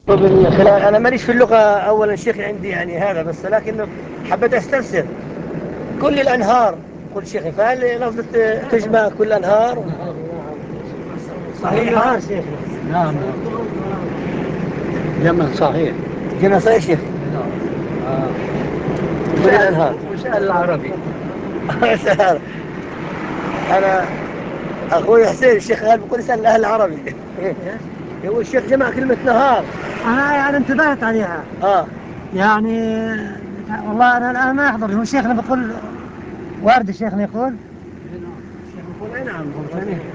أنا ماليش في اللغة أولا شيخ عندي يعني هذا بس، لكنه حبيت أستفسر كل الأنهار. كل شيخ فهل لفظة تجمع كل الأنهار صحيحة؟ شيخ نعم، جمع صحيح. جمع صحيح شيخ. آه. كل الأنهار. وسأل العربي. أنا أخوي حسين الشيخ قال بكل سنة الأهل العربي. هو الشيخ جمع كلمة نهار. أنا يعني انتبهت عليها. يعني والله أنا الآن ما أحضر. هو شيخنا بيقول وارد، شيخنا يقول الشيخ يقول أي نعم.